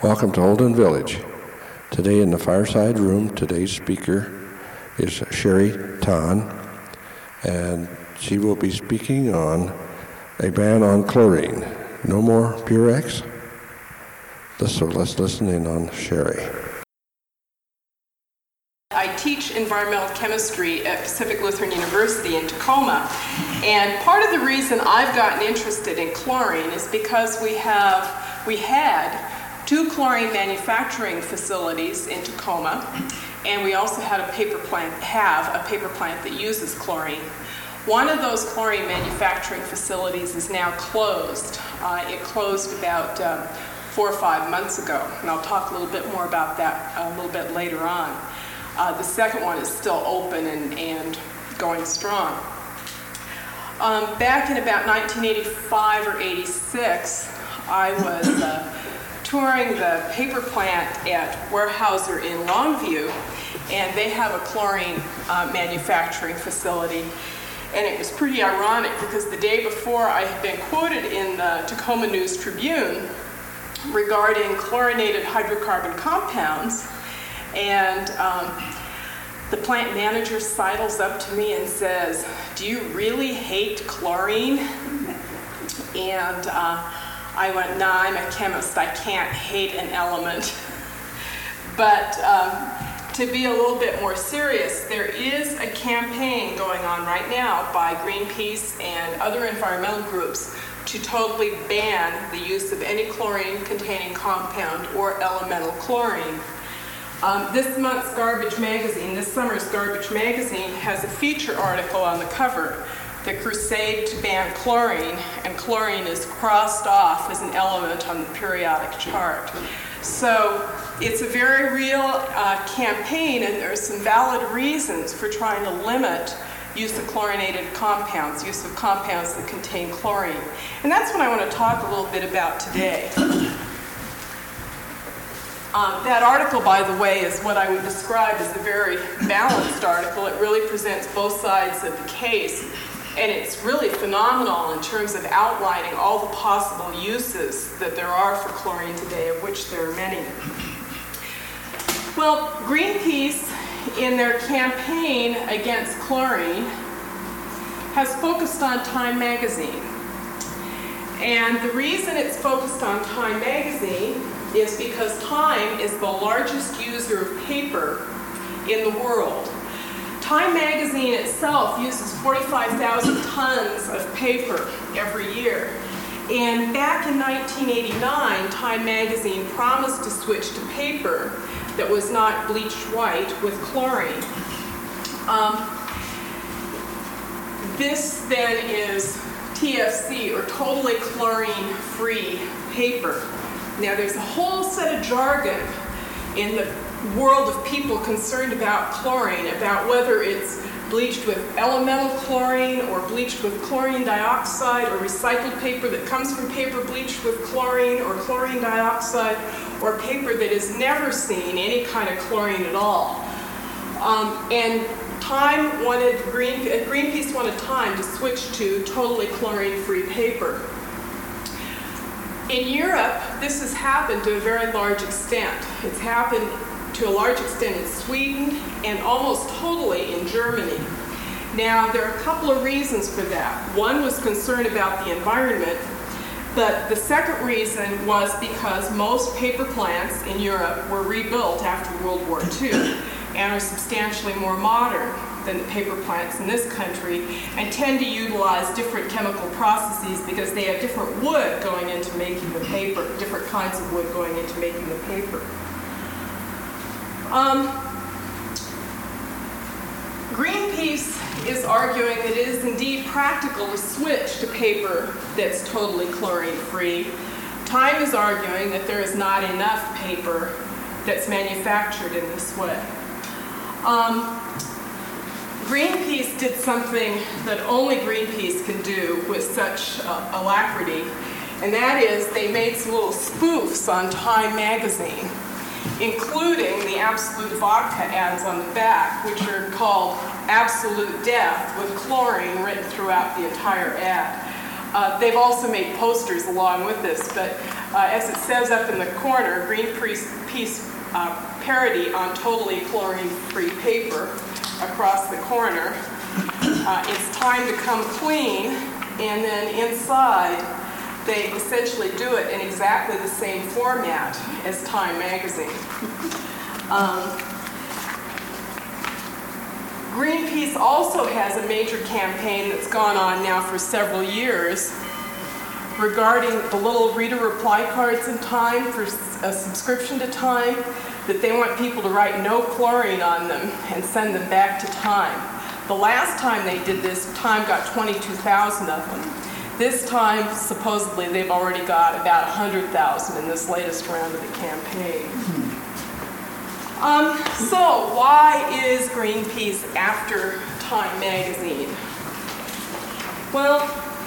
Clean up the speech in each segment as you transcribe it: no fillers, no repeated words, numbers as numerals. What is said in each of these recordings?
Welcome to Holden Village. Today in the fireside room, today's speaker is Sherry Tan, and she will be speaking on a ban on chlorine. No more Purex? So let's listen in on Sherry. I teach environmental chemistry at Pacific Lutheran University in Tacoma, and part of the reason I've gotten interested in chlorine is because we had two chlorine manufacturing facilities in Tacoma, and we also have a paper plant that uses chlorine. One of those chlorine manufacturing facilities is now closed. It closed about 4 or 5 months ago, and I'll talk a little bit more about that a little bit later on. The second one is still open and going strong. Back in about 1985 or 86, I was touring the paper plant at Weyerhaeuser in Longview, and they have a chlorine manufacturing facility. And it was pretty ironic because the day before I had been quoted in the Tacoma News Tribune regarding chlorinated hydrocarbon compounds, and the plant manager sidles up to me and says, "Do you really hate chlorine?" And I went, "Nah, I'm a chemist. I can't hate an element." But to be a little bit more serious, there is a campaign going on right now by Greenpeace and other environmental groups to totally ban the use of any chlorine-containing compound or elemental chlorine. This summer's Garbage Magazine has a feature article on the cover, "The Crusade to Ban Chlorine," and chlorine is crossed off as an element on the periodic chart. So it's a very real campaign, and there are some valid reasons for trying to limit use of chlorinated compounds, use of compounds that contain chlorine. And that's what I want to talk a little bit about today. That article, by the way, is what I would describe as a very balanced article. It really presents both sides of the case, and it's really phenomenal in terms of outlining all the possible uses that there are for chlorine today, of which there are many. Well, Greenpeace, in their campaign against chlorine, has focused on Time magazine. And the reason it's focused on Time magazine is because Time is the largest user of paper in the world. Time magazine itself uses 45,000 tons of paper every year. And back in 1989, Time magazine promised to switch to paper that was not bleached white with chlorine. This then is TFC, or totally chlorine-free paper. Now, there's a whole set of jargon in the world of people concerned about chlorine, about whether it's bleached with elemental chlorine or bleached with chlorine dioxide, or recycled paper that comes from paper bleached with chlorine or chlorine dioxide, or paper that has never seen any kind of chlorine at all. And Greenpeace wanted Time to switch to totally chlorine-free paper. In Europe, this has happened to a very large extent. It's happened to a large extent in Sweden and almost totally in Germany. Now, there are a couple of reasons for that. One was concern about the environment, but the second reason was because most paper plants in Europe were rebuilt after World War II and are substantially more modern than the paper plants in this country, and tend to utilize different chemical processes because they have different wood going into making the paper, different kinds of wood going into making the paper. Greenpeace is arguing that it is indeed practical to switch to paper that's totally chlorine-free. Time is arguing that there is not enough paper that's manufactured in this way. Greenpeace did something that only Greenpeace can do with such alacrity, and that is they made some little spoofs on Time magazine, including the Absolute vodka ads on the back, which are called "Absolute Death" with chlorine written throughout the entire ad. They've also made posters along with this, but as it says up in the corner, Greenpeace parody on totally chlorine-free paper across the corner. It's time to come clean, and then inside they essentially do it in exactly the same format as Time magazine. Greenpeace also has a major campaign that's gone on now for several years regarding the little reader reply cards in Time for a subscription to Time, that they want people to write no chlorine on them and send them back to Time. The last time they did this, Time got 22,000 of them. This time, supposedly, they've already got about 100,000 in this latest round of the campaign. So why is Greenpeace after Time magazine? Well,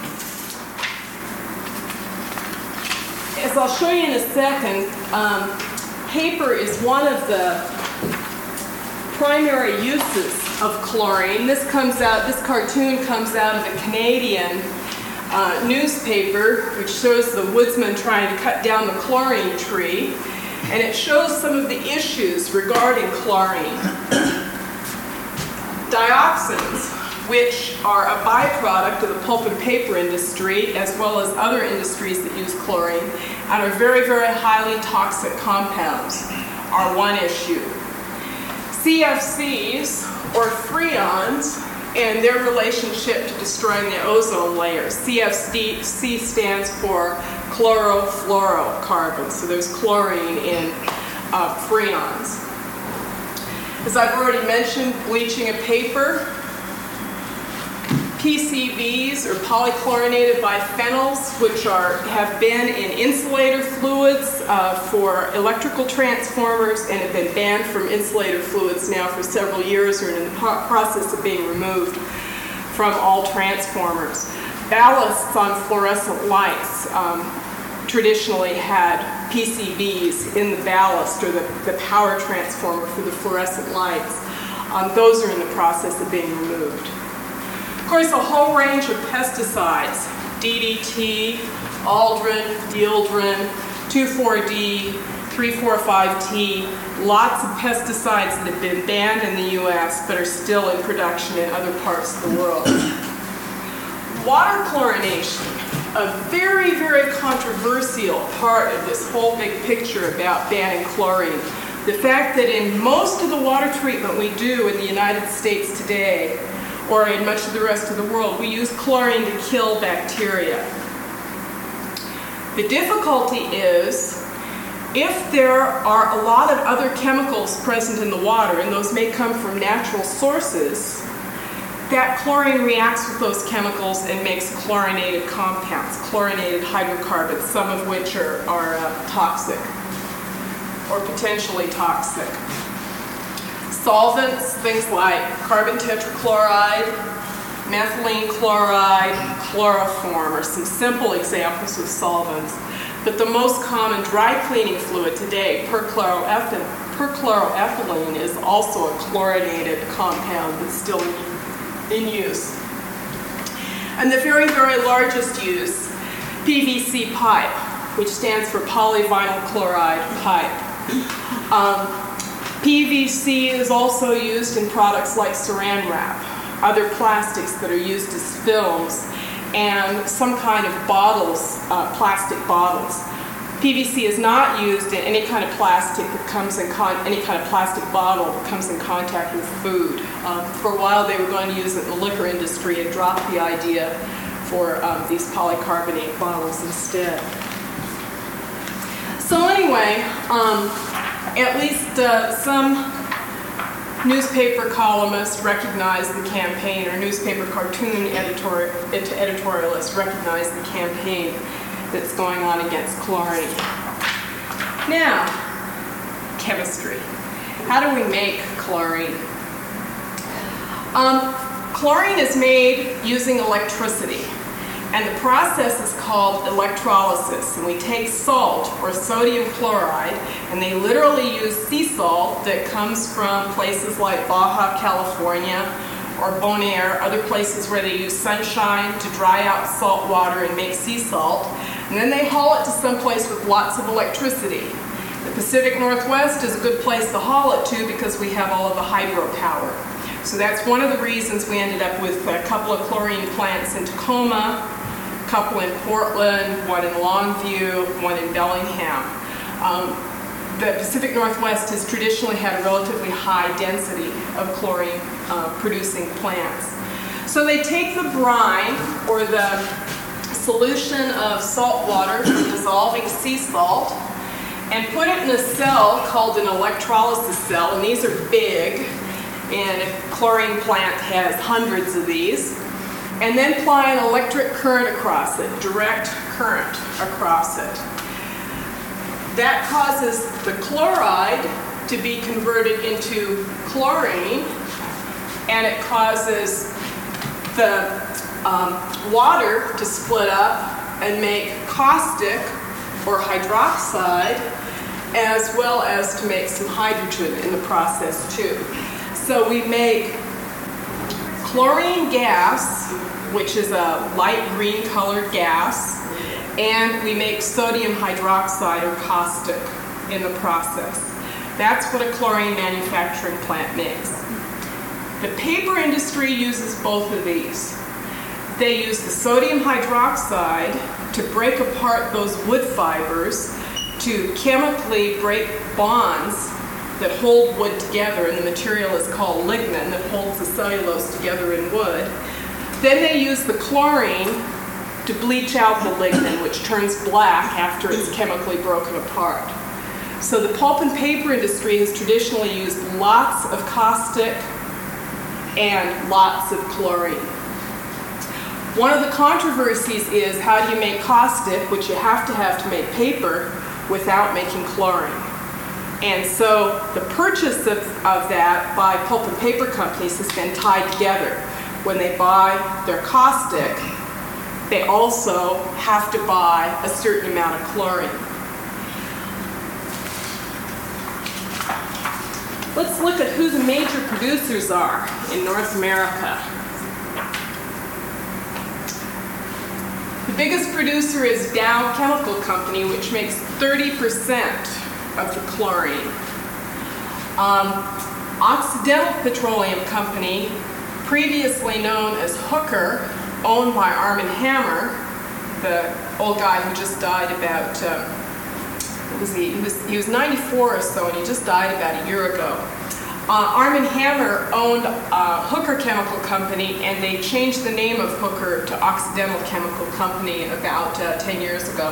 as I'll show you in a second, paper is one of the primary uses of chlorine. This cartoon comes out of a Canadian newspaper, which shows the woodsman trying to cut down the chlorine tree, and it shows some of the issues regarding chlorine. Dioxins, which are a byproduct of the pulp and paper industry, as well as other industries that use chlorine, and are very, very highly toxic compounds, are one issue. CFCs, or freons, and their relationship to destroying the ozone layer. CFC stands for chlorofluorocarbons, so there's chlorine in freons. As I've already mentioned, bleaching of paper. PCBs, or polychlorinated biphenyls, which have been in insulator fluids for electrical transformers and have been banned from insulator fluids now for several years, or in the process of being removed from all transformers. Ballasts on fluorescent lights traditionally had PCBs in the ballast, or the power transformer for the fluorescent lights. Those are in the process of being removed. Of course, a whole range of pesticides, DDT, Aldrin, Dieldrin, 2,4-D, 3,4,5-T, lots of pesticides that have been banned in the U.S. but are still in production in other parts of the world. Water chlorination, a very, very controversial part of this whole big picture about banning chlorine. The fact that in most of the water treatment we do in the United States today, or in much of the rest of the world, we use chlorine to kill bacteria. The difficulty is, if there are a lot of other chemicals present in the water, and those may come from natural sources, that chlorine reacts with those chemicals and makes chlorinated compounds, chlorinated hydrocarbons, some of which are toxic or potentially toxic. Solvents, things like carbon tetrachloride, methylene chloride, chloroform are some simple examples of solvents. But the most common dry cleaning fluid today, perchloroethylene, is also a chlorinated compound that's still in use. And the very, very largest use, PVC pipe, which stands for polyvinyl chloride pipe. PVC is also used in products like saran wrap, other plastics that are used as films, and some kind of bottles, plastic bottles. PVC is not used in any kind of plastic that comes in any kind of plastic bottle that comes in contact with food. For a while they were going to use it in the liquor industry and dropped the idea for these polycarbonate bottles instead. So anyway, at least some newspaper columnists recognize the campaign, or newspaper cartoon editorialists recognize the campaign that's going on against chlorine. Now, chemistry. How do we make chlorine? Chlorine is made using electricity. And the process is called electrolysis. And we take salt, or sodium chloride, and they literally use sea salt that comes from places like Baja California or Bonaire, other places where they use sunshine to dry out salt water and make sea salt. And And then they haul it to someplace with lots of electricity. The Pacific Northwest is a good place to haul it to because we have all of the hydropower. So that's one of the reasons we ended up with a couple of chlorine plants in Tacoma, a couple in Portland, one in Longview, one in Bellingham. The Pacific Northwest has traditionally had a relatively high density of chlorine producing plants. So they take the brine, or the solution of salt water, dissolving sea salt, and put it in a cell called an electrolysis cell, and these are big, and a chlorine plant has hundreds of these, and then apply an electric current across it, direct current across it. That causes the chloride to be converted into chlorine, and it causes the water to split up and make caustic or hydroxide, as well as to make some hydrogen in the process too. So we make chlorine gas, which is a light green colored gas, and we make sodium hydroxide or caustic in the process. That's what a chlorine manufacturing plant makes. The paper industry uses both of these. They use the sodium hydroxide to break apart those wood fibers, to chemically break bonds that hold wood together, and the material is called lignin that holds the cellulose together in wood. Then they use the chlorine to bleach out the lignin, which turns black after it's chemically broken apart. So the pulp and paper industry has traditionally used lots of caustic and lots of chlorine. One of the controversies is, how do you make caustic, which you have to make paper, without making chlorine? And so the purchase of that by pulp and paper companies has been tied together. When they buy their caustic, they also have to buy a certain amount of chlorine. Let's look at who the major producers are in North America. The biggest producer is Dow Chemical Company, which makes 30% of the chlorine. Occidental Petroleum Company, previously known as Hooker, owned by Arm & Hammer, the old guy who just died about, he was 94 or so, and he just died about a year ago. Arm & Hammer owned Hooker Chemical Company, and they changed the name of Hooker to Occidental Chemical Company about 10 years ago.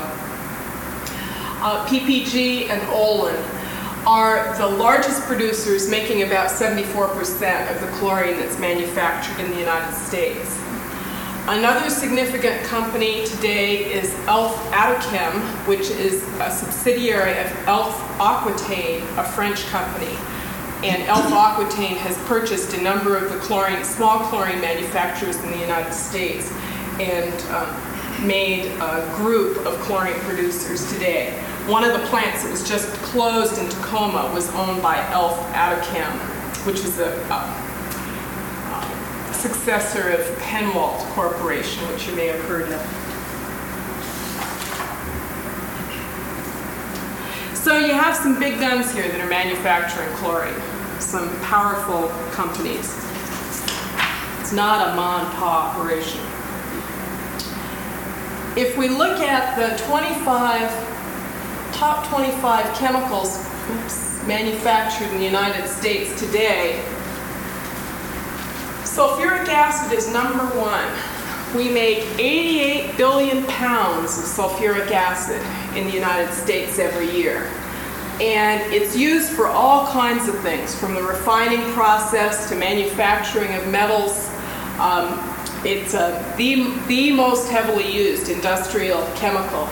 PPG and Olin are the largest producers, making about 74% of the chlorine that's manufactured in the United States. Another significant company today is Elf Atochem, which is a subsidiary of Elf Aquitaine, a French company. And Elf Aquitaine has purchased a number of the small chlorine manufacturers in the United States and made a group of chlorine producers today. One of the plants that was just closed in Tacoma was owned by Elf Atochem, which is a successor of Penwalt Corporation, which you may have heard of. So you have some big guns here that are manufacturing chlorine, some powerful companies. It's not a ma and pa operation. If we look at the top 25 chemicals manufactured in the United States today, sulfuric acid is number one. We make 88 billion pounds of sulfuric acid in the United States every year. And it's used for all kinds of things, from the refining process to manufacturing of metals. It's the most heavily used industrial chemical.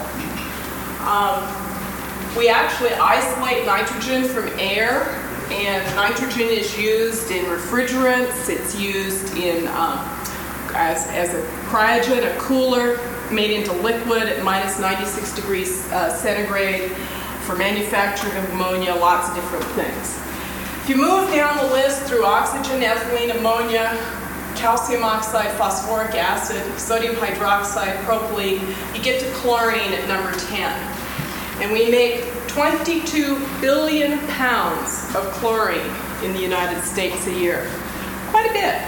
We actually isolate nitrogen from air, and nitrogen is used in refrigerants. It's used in as a cryogen, a cooler made into liquid at minus 96 degrees centigrade, for manufacturing of ammonia, lots of different things. If you move down the list through oxygen, ethylene, ammonia, calcium oxide, phosphoric acid, sodium hydroxide, propylene, you get to chlorine at number 10. And we make 22 billion pounds of chlorine in the United States a year. Quite a bit.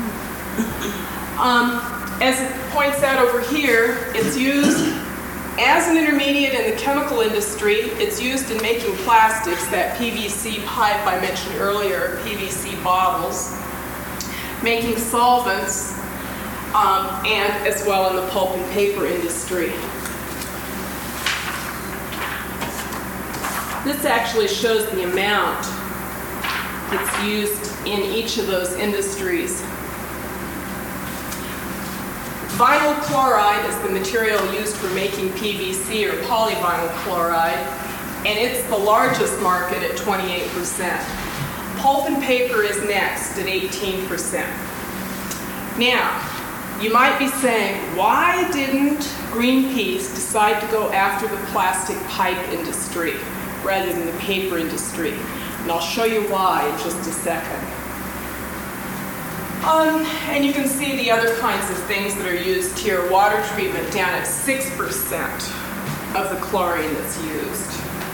As it points out over here, it's used as an intermediate in the chemical industry. It's used in making plastics, that PVC pipe I mentioned earlier, PVC bottles, making solvents, and as well in the pulp and paper industry. This actually shows the amount that's used in each of those industries. Vinyl chloride is the material used for making PVC or polyvinyl chloride, and it's the largest market at 28%. Pulp and paper is next at 18%. Now, you might be saying, why didn't Greenpeace decide to go after the plastic pipe industry rather than the paper industry? And I'll show you why in just a second. And you can see the other kinds of things that are used here. Water treatment down at 6% of the chlorine that's used.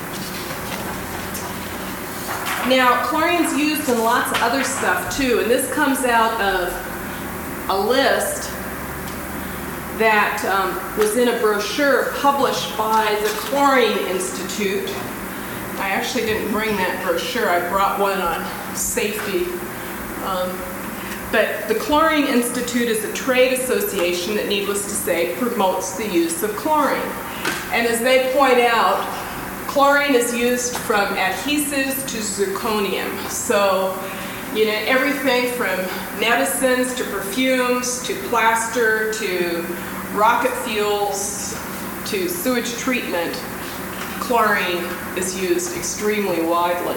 Now, chlorine's used in lots of other stuff too, and this comes out of a list that was in a brochure published by the Chlorine Institute. I actually didn't bring that brochure. I brought one on safety. But the Chlorine Institute is a trade association that, needless to say, promotes the use of chlorine. And as they point out, chlorine is used from adhesives to zirconium. So, you know, everything from medicines to perfumes to plaster to rocket fuels to sewage treatment, chlorine is used extremely widely.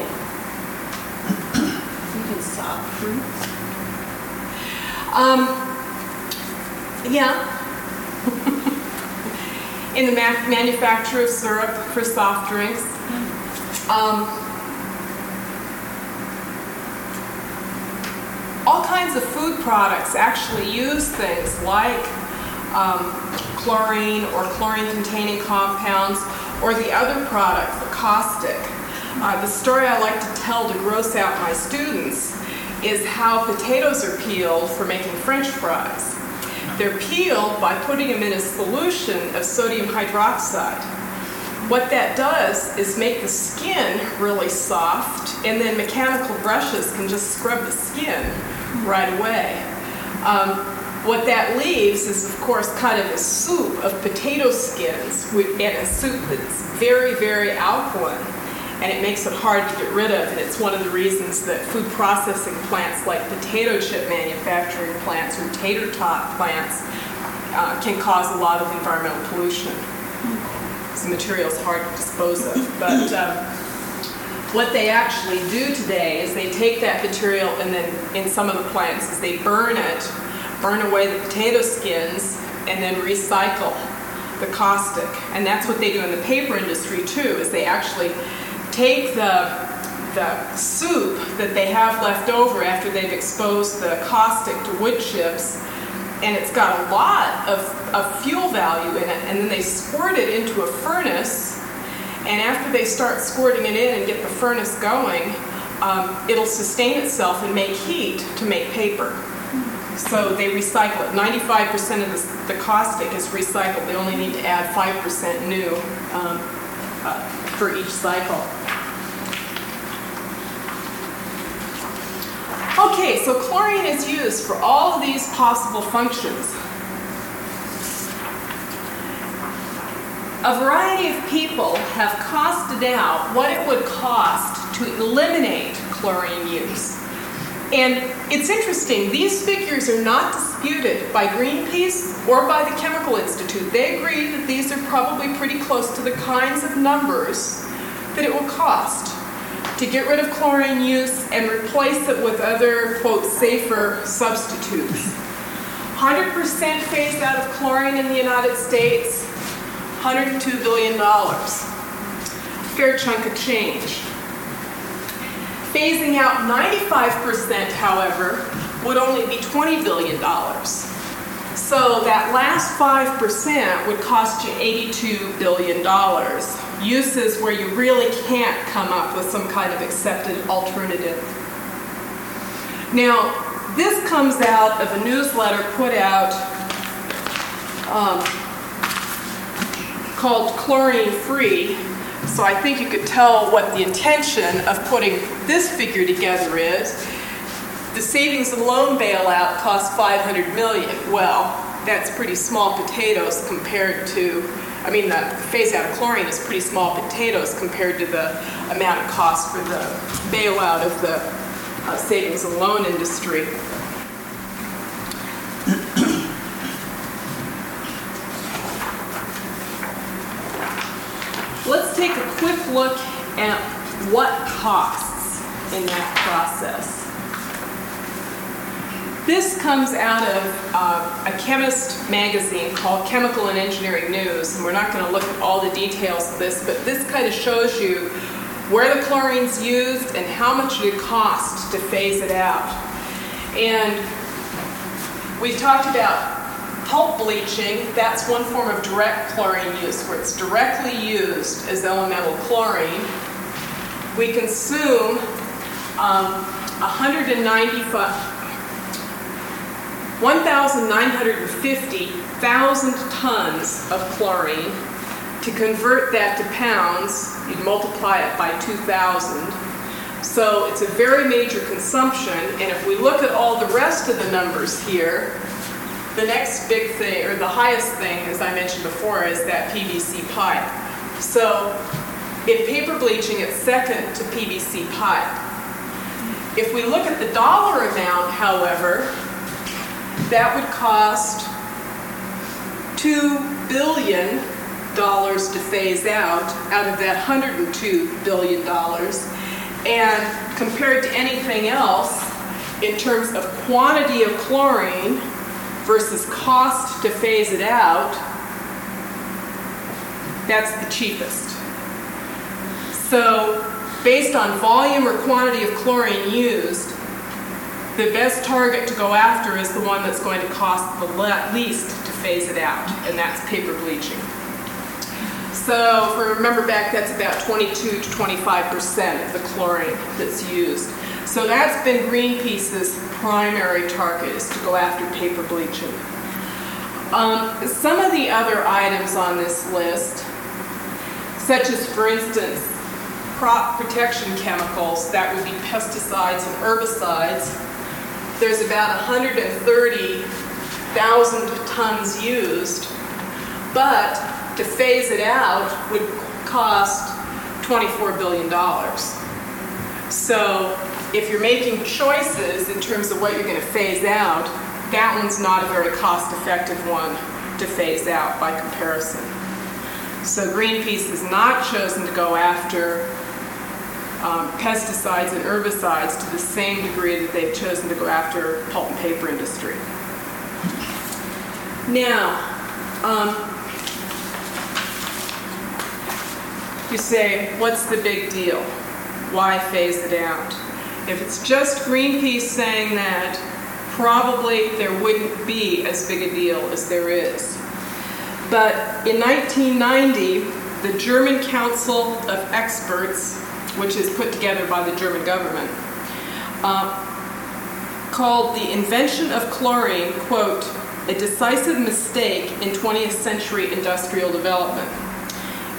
You can stop. In the manufacture of syrup for soft drinks. All kinds of food products actually use things like chlorine or chlorine-containing compounds, or the other product, the caustic. The story I like to tell to gross out my students is how potatoes are peeled for making French fries. They're peeled by putting them in a solution of sodium hydroxide. What that does is make the skin really soft, and then mechanical brushes can just scrub the skin right away. What that leaves is, of course, kind of a soup of potato skins, and a soup that's very, very alkaline, and it makes it hard to get rid of. And it's one of the reasons that food processing plants like potato chip manufacturing plants or tater tot plants can cause a lot of environmental pollution. The material is hard to dispose of. But what they actually do today is they take that material, and then in some of the plants is they burn it, burn away the potato skins, and then recycle the caustic. And that's what they do in the paper industry too, is they actually take the soup that they have left over after they've exposed the caustic to wood chips, and it's got a lot of fuel value in it, and then they squirt it into a furnace, and after they start squirting it in and get the furnace going, it'll sustain itself and make heat to make paper. So they recycle it. 95% of the caustic is recycled. They only need to add 5% new for each cycle. Okay, so chlorine is used for all of these possible functions. A variety of people have costed out what it would cost to eliminate chlorine use. And it's interesting, these figures are not disputed by Greenpeace or by the Chemical Institute. They agree that these are probably pretty close to the kinds of numbers that it will cost to get rid of chlorine use and replace it with other, quote, safer substitutes. 100% phase out of chlorine in the United States, $102 billion. Fair chunk of change. Phasing out 95%, however, would only be $20 billion. So that last 5% would cost you $82 billion. Uses where you really can't come up with some kind of accepted alternative. Now, this comes out of a newsletter put out called Chlorine Free. So I think you could tell what the intention of putting this figure together is. The savings and loan bailout cost $500 million. Well, that's pretty small potatoes compared to, the phase out of chlorine is pretty small potatoes compared to the amount of cost for the bailout of the savings and loan industry. Let's take a quick look at what costs in that process. This comes out of a chemist magazine called Chemical and Engineering News, and we're not going to look at all the details of this, but this kind of shows you where the chlorine's used and how much it costs to phase it out. And we talked about pulp bleaching. That's one form of direct chlorine use, where it's directly used as elemental chlorine. We consume 1,950,000 tons of chlorine. To convert that to pounds, you'd multiply it by 2,000. So it's a very major consumption, and if we look at all the rest of the numbers here, the next big thing, or the highest thing, as I mentioned before, is that PVC pipe. So in paper bleaching, it's second to PVC pipe. If we look at the dollar amount, however, that would cost $2 billion to phase out of that $102 billion. And compared to anything else, in terms of quantity of chlorine versus cost to phase it out, that's the cheapest. So based on volume or quantity of chlorine used, the best target to go after is the one that's going to cost the least to phase it out, and that's paper bleaching. So if we remember back, that's about 22 to 25% of the chlorine that's used. So that's been Greenpeace's primary target, is to go after paper bleaching. Some of the other items on this list, such as, for instance, crop protection chemicals, that would be pesticides and herbicides, there's about 130,000 tons used, but to phase it out would cost $24 billion. So if you're making choices in terms of what you're going to phase out, that one's not a very cost-effective one to phase out by comparison. So Greenpeace has not chosen to go after pesticides and herbicides to the same degree that they've chosen to go after pulp and paper industry. Now, you say, what's the big deal? Why phase it out? If it's just Greenpeace saying that, probably there wouldn't be as big a deal as there is. But in 1990, the German Council of Experts, which is put together by the German government, called the invention of chlorine, quote, a decisive mistake in 20th century industrial development. In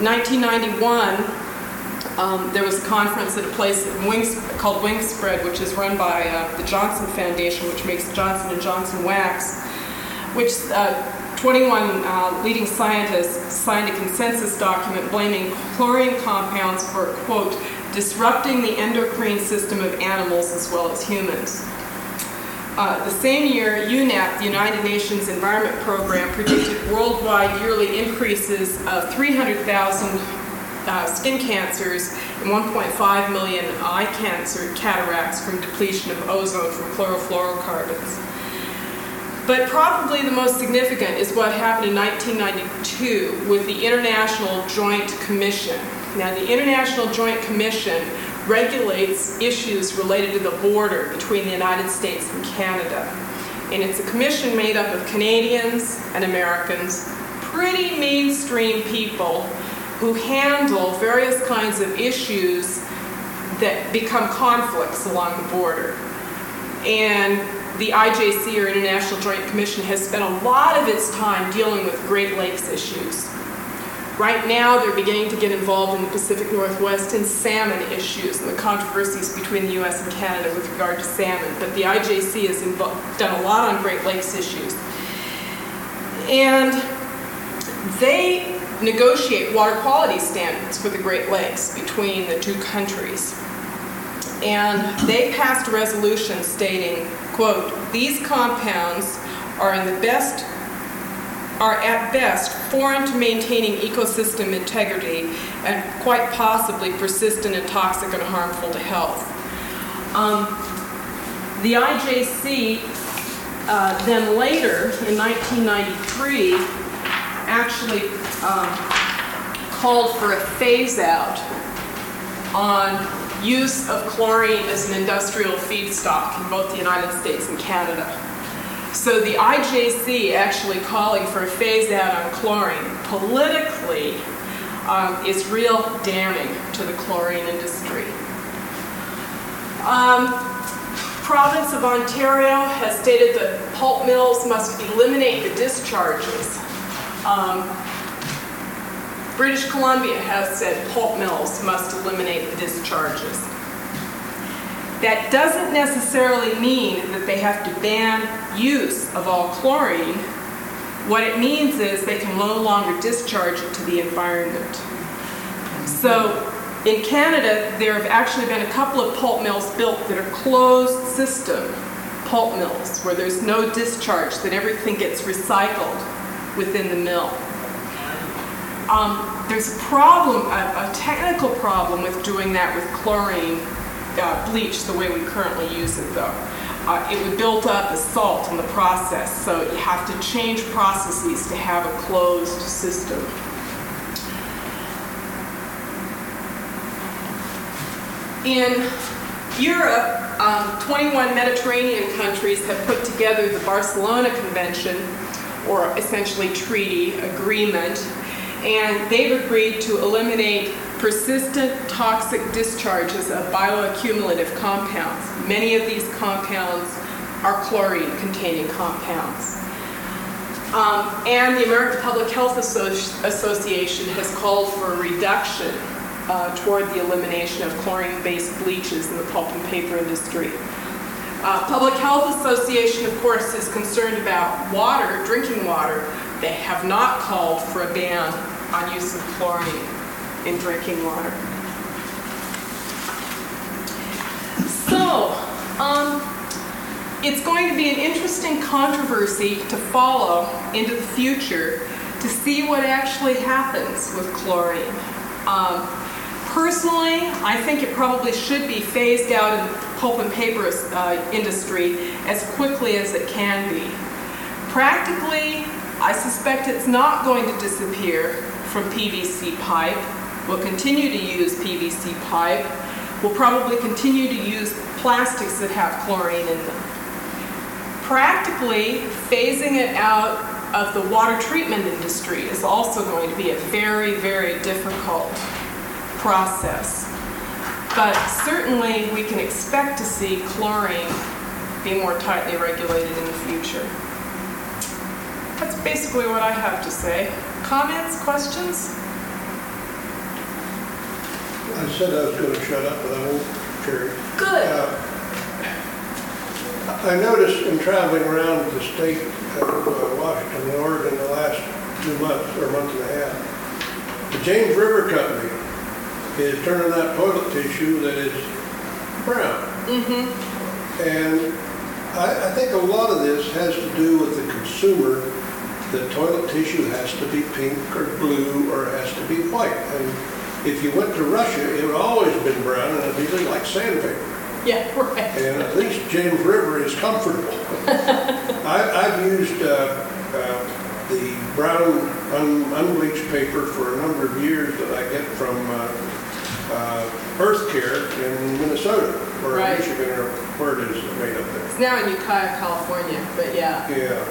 1991, there was a conference at a place called Wingspread, which is run by the Johnson Foundation, which makes Johnson & Johnson wax, which 21 leading scientists signed a consensus document blaming chlorine compounds for, quote, disrupting the endocrine system of animals as well as humans. The same year, UNEP, the United Nations Environment Program, predicted worldwide yearly increases of 300,000 skin cancers and 1.5 million eye cancer cataracts from depletion of ozone from chlorofluorocarbons. But probably the most significant is what happened in 1992 with the International Joint Commission. Now, the International Joint Commission regulates issues related to the border between the United States and Canada. And it's a commission made up of Canadians and Americans, pretty mainstream people who handle various kinds of issues that become conflicts along the border. And the IJC, or International Joint Commission, has spent a lot of its time dealing with Great Lakes issues. Right now, they're beginning to get involved in the Pacific Northwest and salmon issues and the controversies between the U.S. and Canada with regard to salmon. But the IJC has done a lot on Great Lakes issues. And they negotiate water quality standards for the Great Lakes between the two countries. And they passed a resolution stating, quote, "These compounds are at best foreign to maintaining ecosystem integrity and quite possibly persistent and toxic and harmful to health." The IJC then later, in 1993, actually called for a phase-out on use of chlorine as an industrial feedstock in both the United States and Canada. So the IJC actually calling for a phase-out on chlorine politically is real damning to the chlorine industry. Province of Ontario has stated that pulp mills must eliminate the discharges. British Columbia has said pulp mills must eliminate the discharges. That doesn't necessarily mean that they have to ban use of all chlorine. What it means is they can no longer discharge it to the environment. So in Canada, there have actually been a couple of pulp mills built that are closed system pulp mills where there's no discharge, that everything gets recycled within the mill. There's a problem, a technical problem with doing that with chlorine bleach the way we currently use it, though. It would build up as salt in the process, so you have to change processes to have a closed system. In Europe, 21 Mediterranean countries have put together the Barcelona Convention, or essentially treaty agreement, and they've agreed to eliminate persistent toxic discharges of bioaccumulative compounds. Many of these compounds are chlorine-containing compounds. And the American Public Health Association has called for a reduction toward the elimination of chlorine-based bleaches in the pulp and paper industry. Public Health Association, of course, is concerned about water, drinking water. They have not called for a ban on use of chlorine in drinking water. So, it's going to be an interesting controversy to follow into the future to see what actually happens with chlorine. Personally, I think it probably should be phased out in the pulp and paper industry as quickly as it can be. Practically, I suspect it's not going to disappear from PVC pipe. We'll continue to use PVC pipe. We'll probably continue to use plastics that have chlorine in them. Practically, phasing it out of the water treatment industry is also going to be a very, very difficult process. But certainly, we can expect to see chlorine be more tightly regulated in the future. That's basically what I have to say. Comments, questions? I said I was going to shut up, but I won't, Sherry. Good. I noticed in traveling around the state of Washington and Oregon the last 2 months, or a month and a half, the James River Company is turning out toilet tissue that is brown. Mm-hmm. And I think a lot of this has to do with the consumer, that toilet tissue has to be pink or blue or it has to be white. And if you went to Russia, it would always been brown and it'd be just like sandpaper. Yeah, right. And at least James River is comfortable. I've used the brown unbleached paper for a number of years that I get from Earth Care in Minnesota, or Right. Michigan, or where it is made up there. It's now in Ukiah, California, but yeah.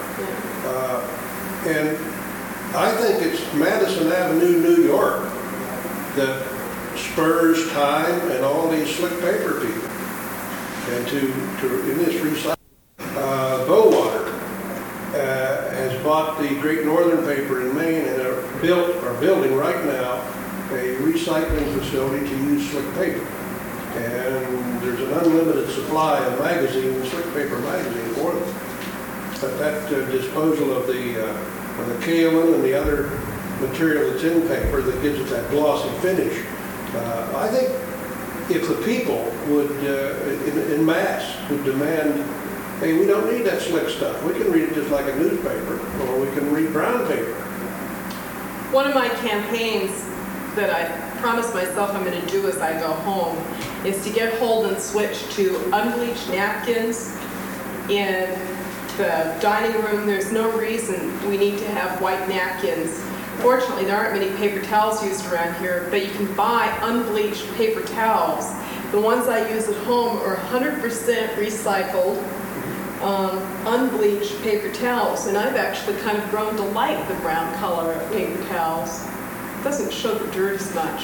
And I think it's Madison Avenue, New York, that spurs time and all these slick paper people. And to in this recycling, Bowater has bought the Great Northern Paper in Maine and are building right now a recycling facility to use slick paper. And there's an unlimited supply of magazines, slick paper magazine for them. But that disposal of the kaolin and the other material that's in paper that gives it that glossy finish, I think if the people would, in mass, would demand, hey, we don't need that slick stuff. We can read it just like a newspaper, or we can read brown paper. One of my campaigns that I promised myself I'm going to do as I go home is to get Holden switched to unbleached napkins in the dining room. There's no reason we need to have white napkins. Fortunately, there aren't many paper towels used around here, but you can buy unbleached paper towels. The ones I use at home are 100% recycled, unbleached paper towels, and I've actually kind of grown to like the brown color of paper towels. It doesn't show the dirt as much.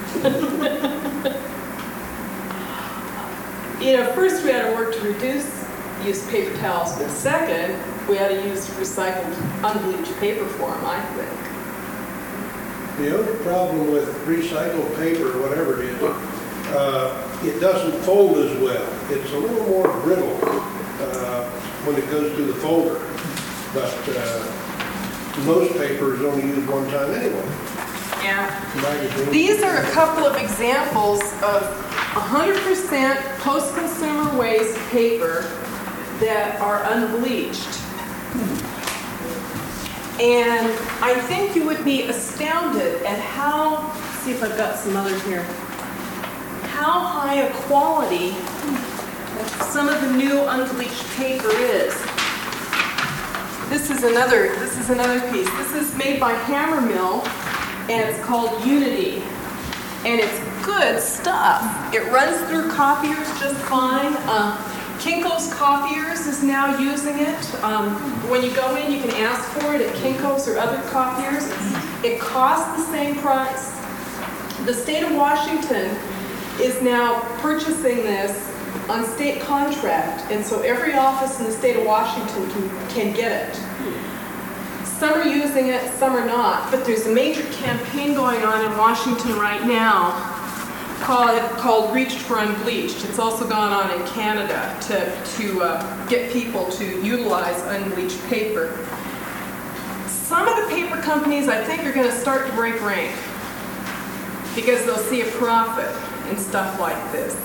First we had to work to reduce use of paper towels, but second, we had to use recycled unbleached paper for them, I think. The only problem with recycled paper, whatever it is, it doesn't fold as well. It's a little more brittle when it goes through the folder. But most papers only use one time anyway. Yeah. These are a couple of examples of 100% post-consumer waste paper that are unbleached. And I think you would be astounded at how, let's see if I've got some others here, how high a quality some of the new unbleached paper is. This is another piece. This is made by Hammer Mill, and it's called Unity. And it's good stuff. It runs through copiers just fine. Kinko's Copiers is now using it. When you go in, you can ask for it at Kinko's or other copiers. It costs the same price. The state of Washington is now purchasing this on state contract, and so every office in the state of Washington can get it. Some are using it, some are not, but there's a major campaign going on in Washington right now called Reach for Unbleached. It's also gone on in Canada to get people to utilize unbleached paper. Some of the paper companies, I think, are going to start to break rank because they'll see a profit in stuff like this.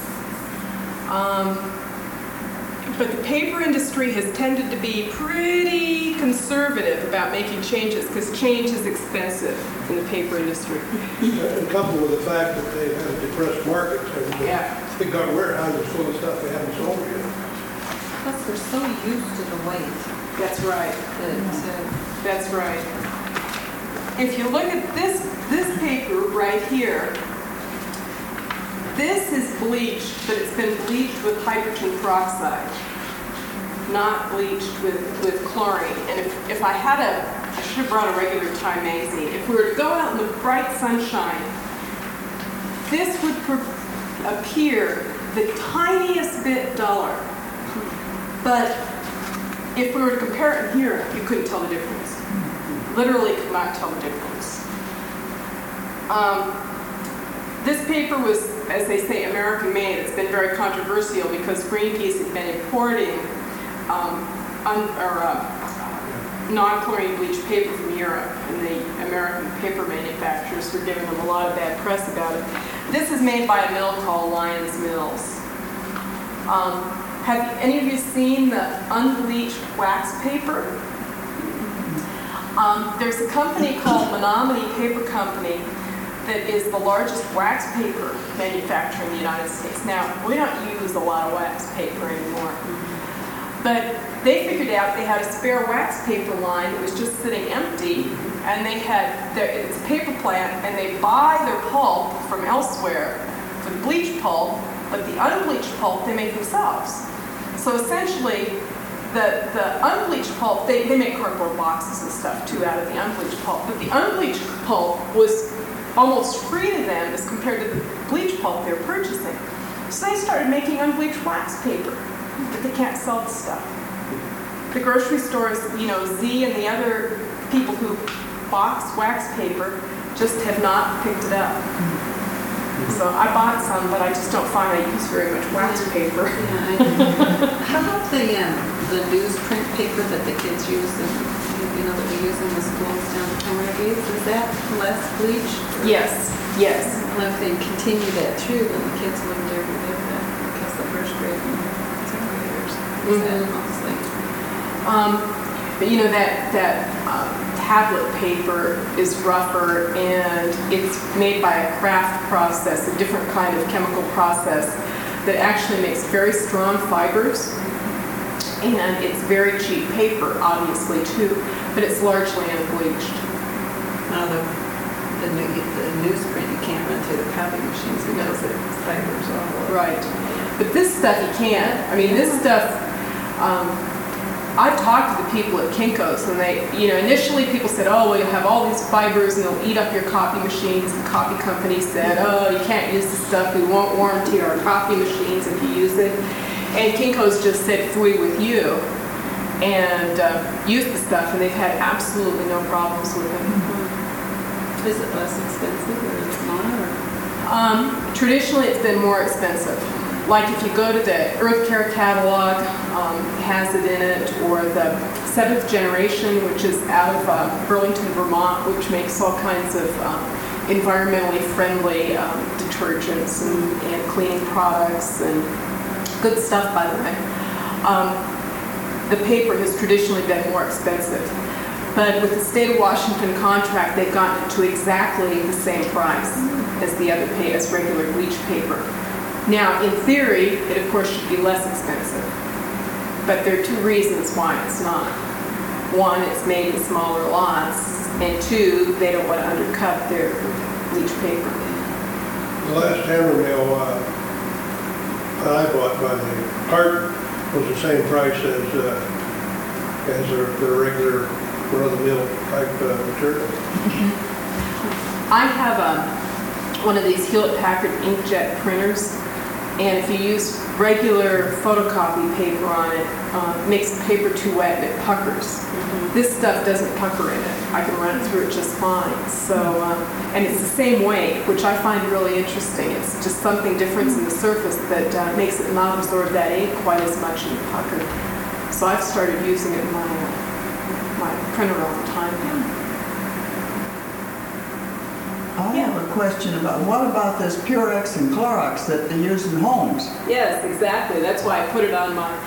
But the paper industry has tended to be pretty conservative about making changes because change is expensive in the paper industry. And coupled with the fact that they have a depressed market, and they got warehouses full of stuff they haven't sold yet. Plus, they're so used to the weight. That's right. That's right. If you look at this paper right here, this is bleached, but it's been bleached with hydrogen peroxide, not bleached with chlorine. And if I had I should have brought a regular Time magazine. If we were to go out in the bright sunshine, this would appear the tiniest bit duller. But if we were to compare it in here, you couldn't tell the difference. Literally could not tell the difference. This paper was, as they say, American made. It's been very controversial because Greenpeace has been importing non-chlorine bleached paper from Europe, and the American paper manufacturers were giving them a lot of bad press about it. This is made by a mill called Lyons Mills. Have any of you seen the unbleached wax paper? There's a company called Menominee Paper Company that is the largest wax paper manufacturer in the United States. Now, we don't use a lot of wax paper anymore. But they figured out they had a spare wax paper line that was just sitting empty, and they had it's a paper plant, and they buy their pulp from elsewhere for the bleached pulp, but the unbleached pulp they make themselves. So essentially, the unbleached pulp, they make cardboard boxes and stuff too out of the unbleached pulp, but the unbleached pulp was almost free to them as compared to the bleached pulp they're purchasing. So they started making unbleached wax paper, but they can't sell the stuff. The grocery stores, Z and the other people who box wax paper just have not picked it up. So I bought some, but I just don't find I use very much wax paper. Yeah, I do. How about the newsprint paper that the kids use and that we use in the schools down the communities? Is that less bleach? Yes. Well, if they continue that through, then the kids wouldn't ever live that because the first grade and second graders. Is that mostly? But that tablet paper is rougher, and it's made by a craft process, a different kind of chemical process that actually makes very strong fibers, and it's very cheap paper, obviously, too, but it's largely unbleached. Now the newsprint you can't run through the copy machines because the fibers all over. Right. But this stuff you can't. I mean, this stuff, I've talked to the people at Kinko's, and they, initially people said, oh, well, you'll have all these fibers and they'll eat up your copy machines. The copy company said, oh, you can't use this stuff. We won't warranty our copy machines if you use it. And Kinko's just said, free with you, and use the stuff, and they've had absolutely no problems with it. Is it less expensive or is it not? Traditionally, it's been more expensive. Like if you go to the Earth Care catalog, it has it in it, or the 7th Generation, which is out of Burlington, Vermont, which makes all kinds of environmentally friendly detergents and cleaning products and good stuff, by the way. The paper has traditionally been more expensive. But with the state of Washington contract, they've gotten it to exactly the same price as the other as regular bleach paper. Now, in theory, it of course should be less expensive. But there are two reasons why it's not. One, it's made in smaller lots, and two, they don't want to undercut their bleach paper. The last hammer mill I bought by the carton was the same price as the regular run-of-the-mill type material. I have one of these Hewlett-Packard inkjet printers, and if you use regular photocopy paper on it, it makes the paper too wet and it puckers. This stuff doesn't pucker in it. I can run it through it just fine. So, and it's the same weight, which I find really interesting. It's just something different in the surface that makes it not absorb that ink quite as much and pucker. So I've started using it in my printer all the time now. I have a question about, what about this Purex and Clorox that they use in homes? Yes, exactly. That's why I put it on my...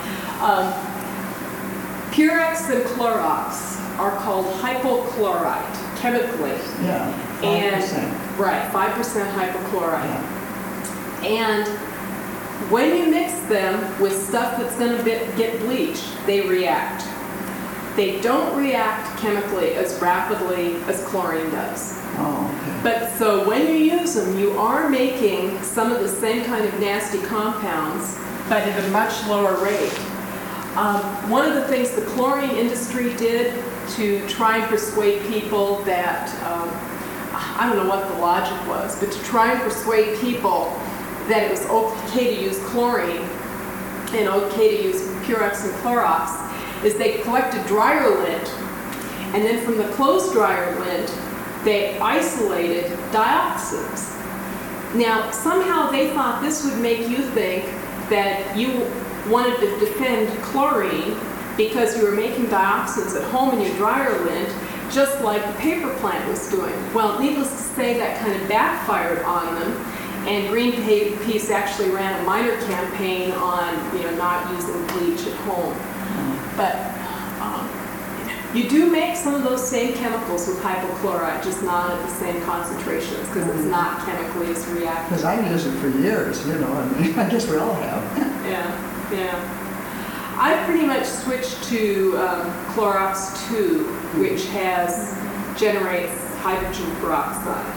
Purex and Clorox are called hypochlorite, chemically. Yeah, 5%. And, right, 5% hypochlorite. Yeah. And when you mix them with stuff that's going to get bleached, they react. They don't react chemically as rapidly as chlorine does. Oh, okay. But so when you use them, you are making some of the same kind of nasty compounds, but at a much lower rate. One of the things the chlorine industry did to try and persuade people that, I don't know what the logic was, but to try and persuade people that it was okay to use chlorine and okay to use Purex and Clorox, is they collected dryer lint, and then from the clothes dryer lint, they isolated dioxins. Now, somehow they thought this would make you think that you wanted to defend chlorine because you were making dioxins at home in your dryer lint, just like the paper plant was doing. Well, needless to say, that kind of backfired on them, and Greenpeace actually ran a minor campaign on, not using bleach at home. But you do make some of those same chemicals with hypochlorite, just not at the same concentrations because it's not chemically as reactive. Because I've used it for years, I guess we all have. Yeah. I pretty much switched to Clorox 2, which generates hydrogen peroxide.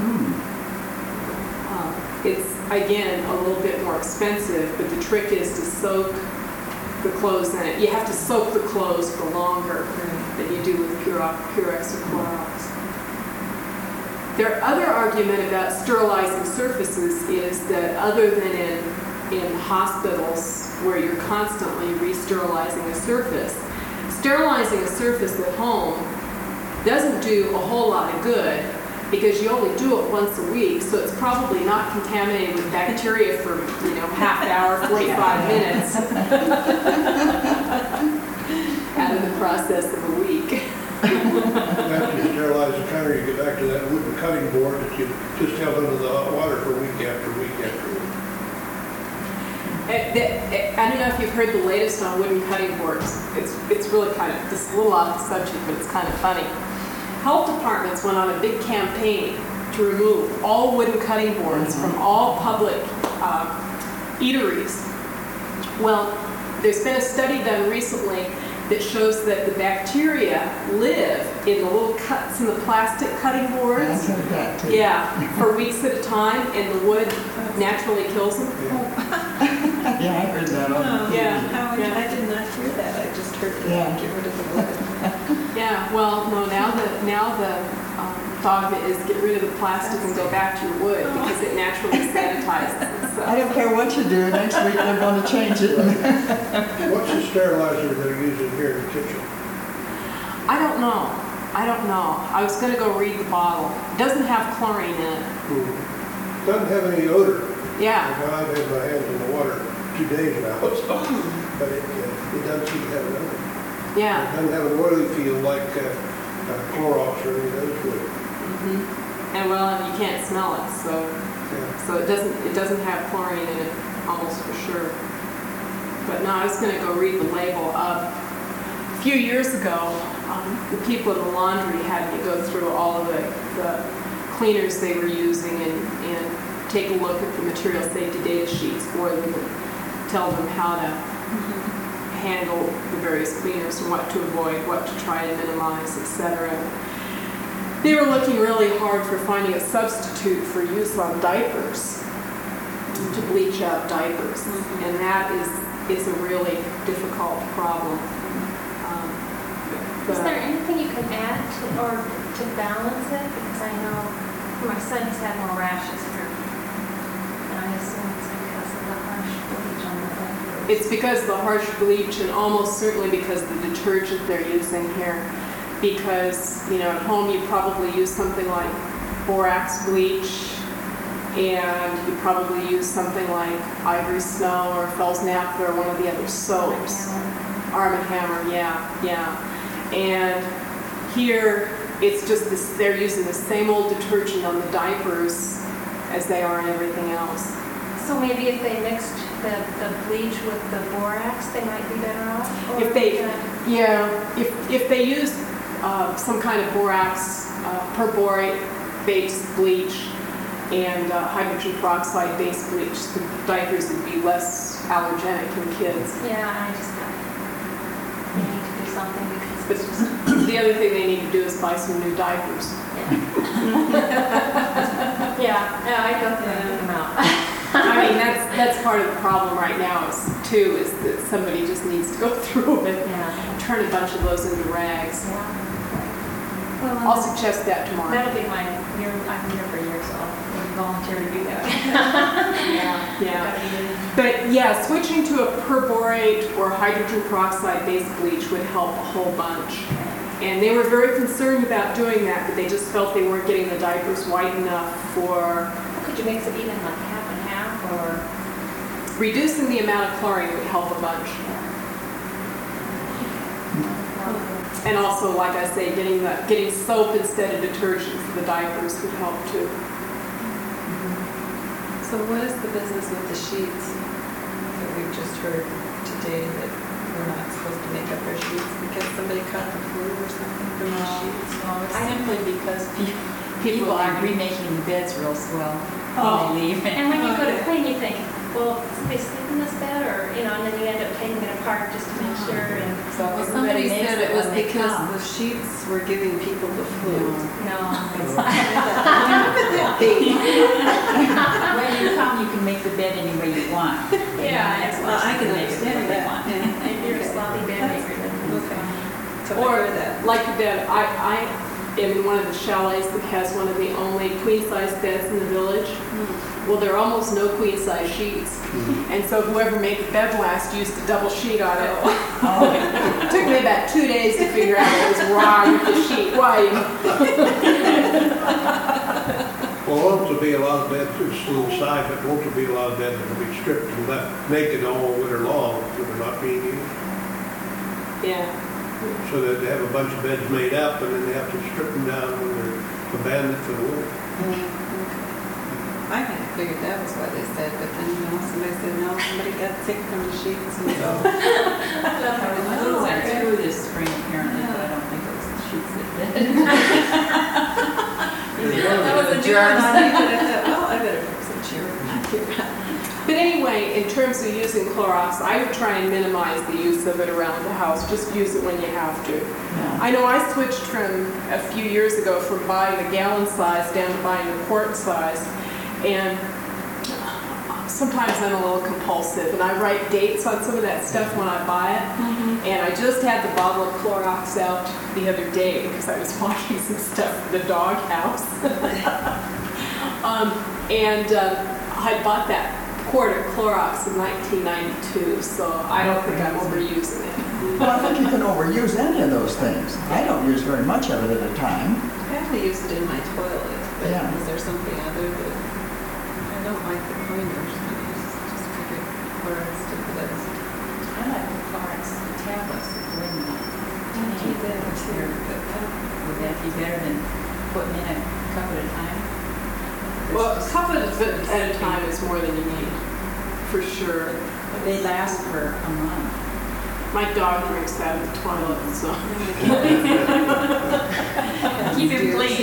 It's, again, a little bit more expensive, but the trick is to soak the clothes in it. You have to soak the clothes for longer than you do with Purex or Clorox. Their other argument about sterilizing surfaces is that other than in hospitals where you're constantly re-sterilizing a surface, sterilizing a surface at home doesn't do a whole lot of good because you only do it once a week, so it's probably not contaminated with bacteria for, half an hour, 45 minutes out of the process of a week. After you sterilize the counter, you get back to that wooden cutting board that you just held under the hot water for week after week after week. I don't know if you've heard the latest on wooden cutting boards. It's really kind of, just a little off the subject, but it's kind of funny. Health departments went on a big campaign to remove all wooden cutting boards from all public eateries. Well, there's been a study done recently that shows that the bacteria live in the little cuts in the plastic cutting boards. I've heard that too. Yeah, for weeks at a time, and the wood naturally kills them. Yeah, I heard that on the Yeah. I did not hear that. I just heard Yeah. get rid of the wood. Yeah, well, no, now the dogma is get rid of the plastic and go back to your wood because it naturally sanitizes itself. I don't care what you do, next week they're going to change it. What's the sterilizer they're using here in the kitchen? I don't know. I was going to go read the bottle. It doesn't have chlorine in it. Doesn't have any odor. Yeah. Now, I've had my hands in the water 2 days now, so, but it doesn't seem to have an odor. Yeah. It doesn't have an oily feel like Clorox or any of those would. And well, and you can't smell it, so it doesn't have chlorine in it almost for sure. But no, I was going to go read the label. A few years ago, the people in the laundry had me go through all of the cleaners they were using and take a look at the material safety data sheets for them and tell them how to handle the various cleaners and what to avoid, what to try to minimize, etc. They were looking really hard for finding a substitute for use on diapers to bleach out diapers, and that is a really difficult problem. Is there anything you can add to balance it? Because I know my son has had more rashes and I assume it's because of the harsh bleach on the diapers. It's because of the harsh bleach and almost certainly because of the detergent they're using here. Because, at home you probably use something like borax bleach, and you probably use something like Ivory Snow or Fell's Naphtha or one of the other soaps. Arm & Hammer, yeah. And here, it's just this, they're using the same old detergent on the diapers as they are in everything else. So maybe if they mixed the bleach with the borax, they might be better off? Or If they use some kind of borax, perborate-based bleach and hydrogen peroxide-based bleach, the diapers would be less allergenic in kids. Yeah, I just thought they need to do something because But the other thing they need to do is buy some new diapers. yeah, I go through them out. I mean, that's part of the problem right now is that somebody just needs to go through it and turn a bunch of those into rags. Well, I'll suggest that tomorrow. that'll be mine. I've been here for years, so I'll volunteer to do that. Yeah. But yeah, switching to a perborate or hydrogen peroxide-based bleach would help a whole bunch. And they were very concerned about doing that, but they just felt they weren't getting the diapers white enough for... Could you mix it even like half and half, or...? Reducing the amount of chlorine would help a bunch. And also, like I say, getting soap instead of detergent for the diapers would help too. So what is the business with the sheets that we've just heard today that we're not supposed to make up our sheets because somebody caught the flu or something from the sheets? Simply because people are remaking the beds real swell when they leave. And when you go to clean, you think, well, somebody sleep in this bed, or, you know, and then you end up taking it apart just to make sure, and Well, somebody said it was because the sheets were giving people the flu. no, it's not. When you come, you can make the bed any way you want. Yeah, it's Well, I can Make it the way understand you that. want. If you're a sloppy bed maker, then. Okay. So I Or, heard that. like your bed, I am in one of the chalets that has one of the only queen-size beds in the village. Well, there are almost no queen-size sheets. And so whoever made the bed last used a double sheet on it. It took me about 2 days to figure out what was wrong with the sheet. Why? Well, won't there be a lot of beds, it's still inside, but won't there be a lot of beds that will be stripped and left naked all winter long that are not being used? Yeah. So that they have a bunch of beds made up and then they have to strip them down when they're abandoned for the winter. I kind of figured that was what they said, but then, you know, somebody said, no, somebody got sick from the sheets. And so, A little went through this spring apparently, but I don't think it was the sheets that did. that was a germ on me, but I thought, well, I better put some cheer. But anyway, in terms of using Clorox, I would try and minimize the use of it around the house. Just use it when you have to. I know I switched from a few years ago from buying the gallon size down to buying the quart size. And sometimes I'm a little compulsive, and I write dates on some of that stuff when I buy it. And I just had the bottle of Clorox out the other day because I was washing some stuff for the doghouse. I bought that quart of Clorox in 1992, so I don't think I'm overusing it. Well, I think you can overuse any of those things. I don't use very much of it at a time. I have to use it in my toilet, but Yeah. is there something other that, I don't like the pointers. I just figured Clorox did the best. I like the Clorox tablets that go in there. I do that too, but I don't. Would that be better than putting in a cup at a time? Well, a cup at a time is more than you need, for sure. They last for a month. My dog drinks that in the toilet, so. Keep it clean.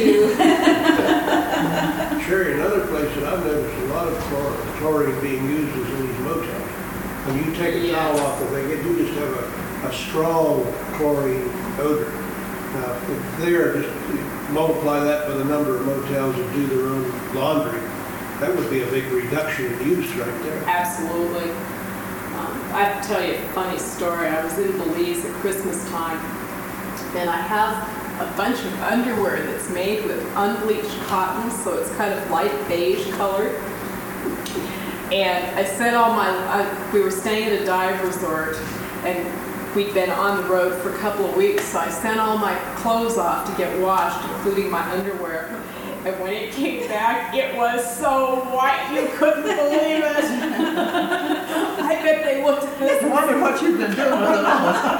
Sherry, another place that I've noticed a lot of chlorine being used is in these motels. When you take a towel off of it, you just have a strong chlorine odor. Now, if they're just multiply that by the number of motels that do their own laundry, that would be a big reduction in use right there. Absolutely. I have to tell you a funny story. I was in Belize at Christmas time, and I have a bunch of underwear that's made with unbleached cotton, so it's kind of light beige colored. And I sent all we were staying at a dive resort, and we'd been on the road for a couple of weeks, so I sent all my clothes off to get washed, including my underwear. And when it came back, it was so white you couldn't believe it. I bet they looked at this. I wonder what you've been doing with it all the time.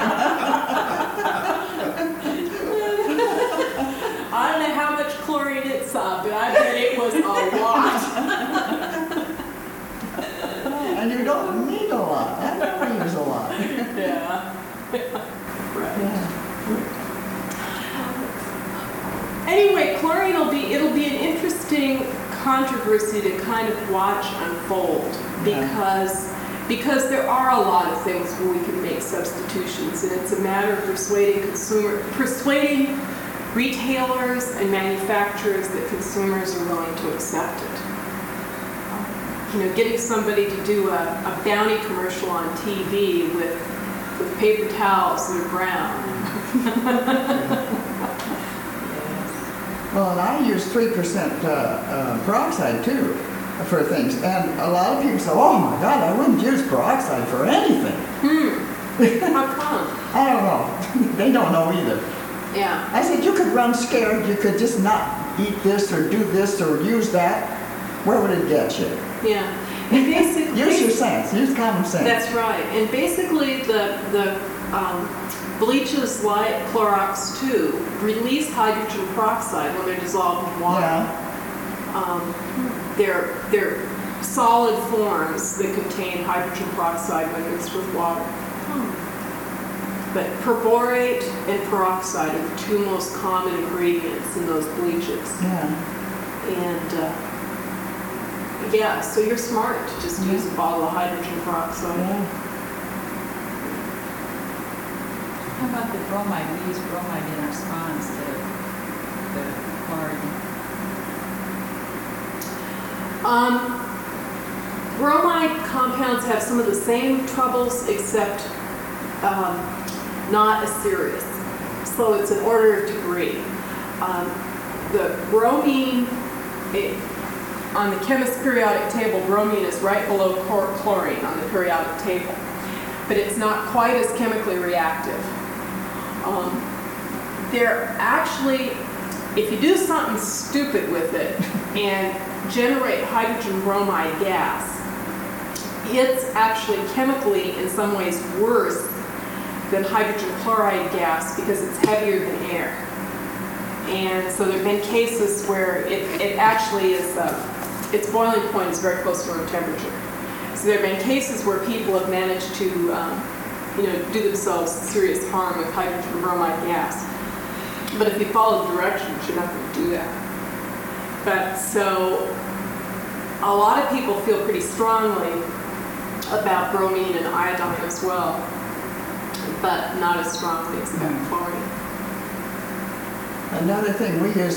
I don't know how much chlorine it saw, but I bet it was a lot. And you don't need a lot. I never use a lot. Yeah. Right. Yeah. Anyway, chlorine it'll be an interesting controversy to kind of watch unfold because there are a lot of things where we can make substitutions, and it's a matter of persuading retailers and manufacturers that consumers are willing to accept it. Getting somebody to do a Bounty commercial on TV with paper towels that are brown. Well, and I use 3% peroxide too for things. And a lot of people say, oh my God, I wouldn't use peroxide for anything. How come? I don't know. They don't know either. Yeah. I said, you could run scared. You could just not eat this or do this or use that. Where would it get you? Yeah. And basically, Use your sense. Use common sense. that's right. And basically, the bleaches like Clorox 2 release hydrogen peroxide when they're dissolved in water. Yeah. They're solid forms that contain hydrogen peroxide when mixed with water. But perborate and peroxide are the two most common ingredients in those bleaches. Yeah. And gas, so you're smart to just use a bottle of hydrogen peroxide. Yeah. How about the bromide? We use bromide in our spa instead of the chlorine. Bromide compounds have some of the same troubles, except not as serious. So it's an order of degree. The bromine, on the chemist's periodic table, bromine is right below chlorine on the periodic table. But it's not quite as chemically reactive. They're actually, if you do something stupid with it and generate hydrogen bromide gas, it's actually chemically in some ways worse than hydrogen chloride gas because it's heavier than air. And so there have been cases where it actually is, its boiling point is very close to room temperature. So there have been cases where people have managed to do themselves serious harm with hydrogen bromide gas. But if you follow the directions, you're not going to do that. But so a lot of people feel pretty strongly about bromine and iodine as well, but not as strongly as about chlorine. Another thing we use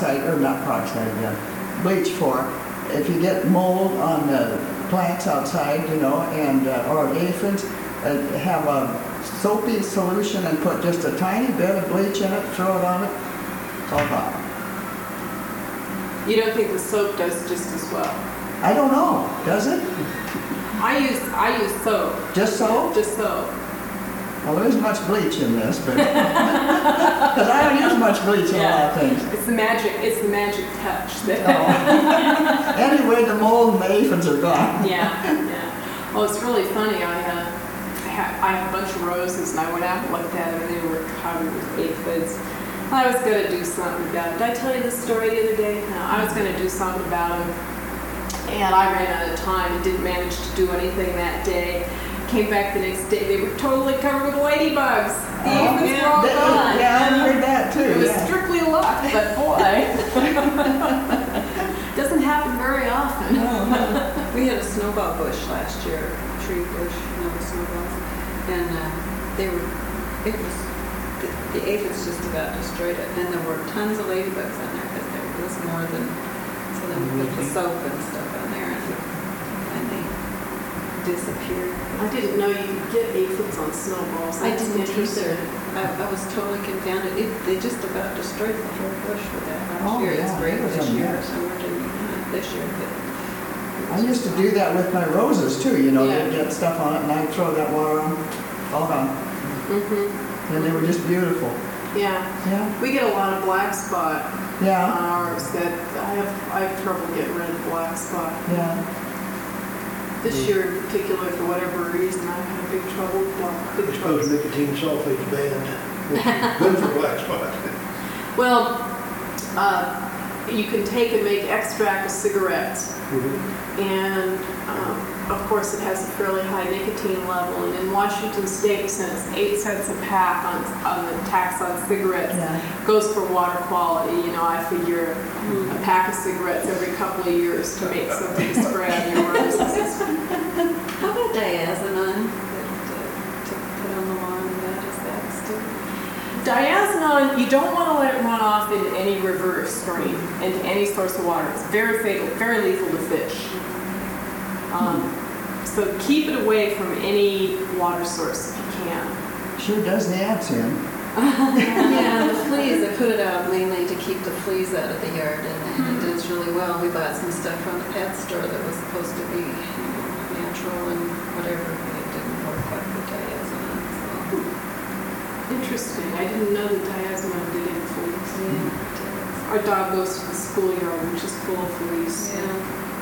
bleach for, if you get mold on the plants outside, and or aphids, have a soapy solution and put just a tiny bit of bleach in it, throw it on it, it's all gone. You don't think the soap does just as well? I don't know, does it? I use soap. Just soap? Just soap. Well, there isn't much bleach in this, but because I don't use much bleach in a lot of things. It's the magic touch. Anyway, the mold and the aphids are gone. Yeah. Oh, it's really funny. I have a bunch of roses, and I went out and looked at them, and they were covered with aphids. I was going to do something about it. Did I tell you this story the other day? No, I was going to do something about them, and I ran out of time and didn't manage to do anything that day. Came back the next day, they were totally covered with ladybugs. The aphids were all gone. Yeah, I heard that too. It was strictly luck, but boy, doesn't happen very often. We had a snowball bush last year, tree bush, snowballs, and the aphids just about destroyed it, and there were tons of ladybugs on there because there was more than, so then we put the soap and stuff on there, and they disappeared. I didn't know you could get aphids on snowballs. I didn't Interesting. either. I was totally confounded. They just about destroyed the whole bush with that last year. yeah, It's great it was this a year, mess. so we're doing it this year. But I used to do that with my roses too, Yeah. they'd get stuff on it and I'd throw that water on, all gone. Mm-hmm. And they were just beautiful. Yeah. Yeah. We get a lot of black spot on Yeah, ours. That I have trouble getting rid of black spot. yeah. This year in particular, for whatever reason, I've had big trouble with I big suppose trouble. nicotine sulfate's banned, which is good for black spot. Well, you can take and make extract of cigarettes, and of course it has a fairly high nicotine level. And in Washington State, since 8 cents a pack on the tax on cigarettes Yeah. goes for water quality, I figure a pack of cigarettes every couple of years to make something to spray on your roses. how about diazinon to put on the lawn? Is that still? Diazinon, you don't want to let it run off into any river or stream, into any source of water. It's very fatal, very lethal to fish. So keep it away from any water source if you can. Sure does the ants in. Yeah, the fleas, I put it out mainly to keep the fleas out of the yard, and it does really well. We bought some stuff from the pet store that was supposed to be natural and whatever, but it didn't work like the diazinon. So. Interesting. I didn't know that diazinon did any fleas. Yeah, Our dog goes to the schoolyard, which is full of fleas. yeah.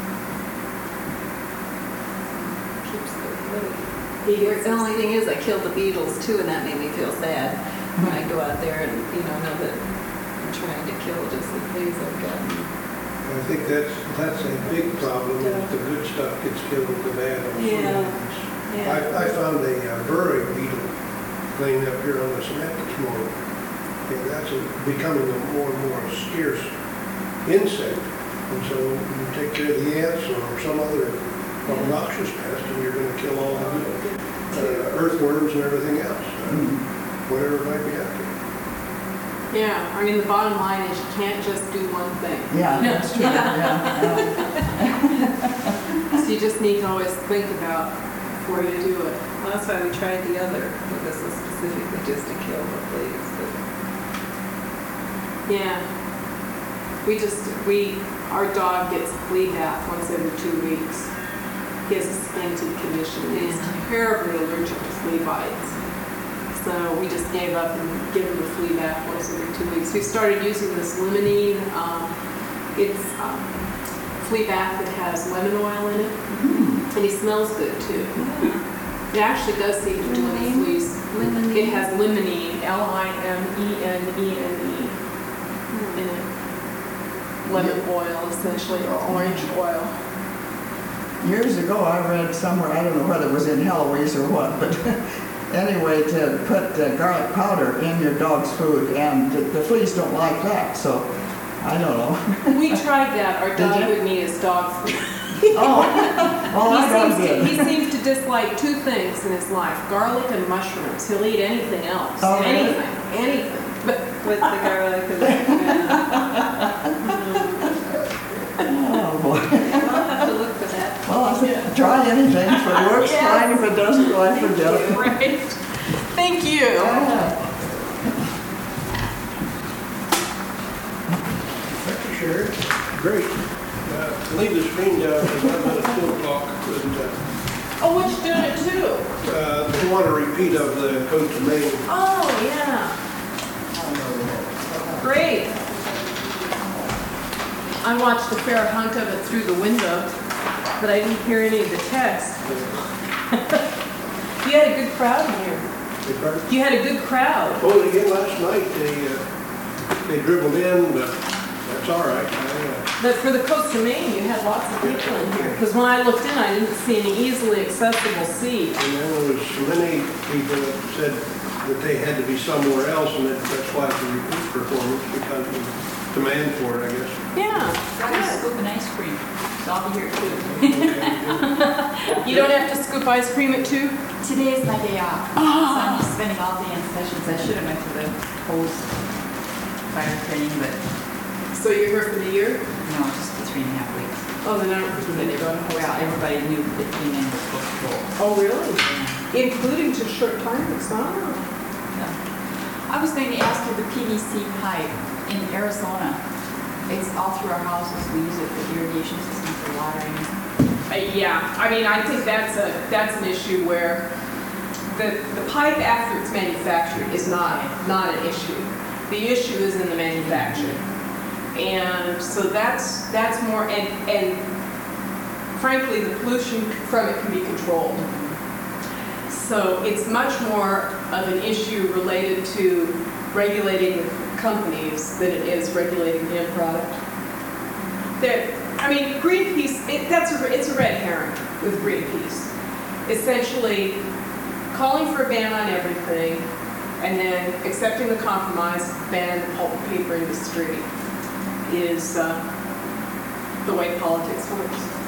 Keeps the really. The only thing is, I killed the beetles too, and that made me feel sad when I go out there and know that I'm trying to kill just the fleas I've gotten. I think that's a big problem, is the good stuff gets killed with the bad on Yeah. I found a burrowing beetle laying up here on the cement this morning, and that's becoming a more and more scarce insect. And so you take care of the ants or some other obnoxious pest, and you're going to kill all the earthworms and everything else, whatever might be out there. Yeah, I mean, the bottom line is you can't just do one thing. Yeah, that's true, yeah. So you just need to always think about before you do it. Well, that's why we tried the other, but this was specifically just to kill the fleas. Yeah. Our dog gets a flea bath once every 2 weeks. He has a splenic condition. He's terribly allergic to flea bites. So we just gave up and give him a flea bath once every 2 weeks. We started using this limonene. It's flea bath that has lemon oil in it. And he smells good too. It actually does seem to do any fleas. It has limonene, Limenene in it. Lemon oil, essentially, or orange oil. Years ago, I read somewhere, I don't know whether it was in Heloise or what, but anyway, to put garlic powder in your dog's food, and the fleas don't like that, so I don't know. We tried that. Our dog you? would eat his dog food. Oh, I dog did. He seems to dislike two things in his life, garlic and mushrooms. He'll eat anything else. Oh, really? Anything. But With the garlic and Oh, boy. I'll have to look for that. Well, I think try anything. If it works, fine. If it doesn't, well, I forget it. right. Thank you. Thank you, Sherry. Great. Leave the screen down because I'm at 2 o'clock. Oh, what you doing at 2? They want a repeat of the Coast of Maine. Oh, yeah. Great. I watched a fair hunt of it through the window, but I didn't hear any of the text. You had a good crowd in here. You had a good crowd. Oh, again last night they dribbled in, but that's all right. But for the Coast of Maine, you had lots of people in here. Because when I looked in, I didn't see any easily accessible seats. And then there was so many people that said that they had to be somewhere else, and that's why it's a repeat performance, because of demand for it, I guess. Yeah. Got me scooping ice cream, so I'll be here too. You don't have to scoop ice cream at 2? Today is my day off, so I'm just spending all day in sessions. I should have went to the post fire training, but So you're here for the year? no, just the 3.5 weeks. Oh, then I don't think they go. Well, everybody knew that P-Man was supposed to go. Oh, really? Including to short timers, huh? I was going to ask you the PVC pipe in Arizona. It's all through our houses. We use it for irrigation system for watering. Yeah, I mean, I think that's an issue where the pipe after it's manufactured is not an issue. The issue is in the manufacturing. And so that's more, and frankly, the pollution from it can be controlled. So it's much more of an issue related to regulating companies than it is regulating the end product. Greenpeace, it's a red herring with Greenpeace. Essentially, calling for a ban on everything and then accepting the compromise, ban the pulp and paper industry is the way politics works.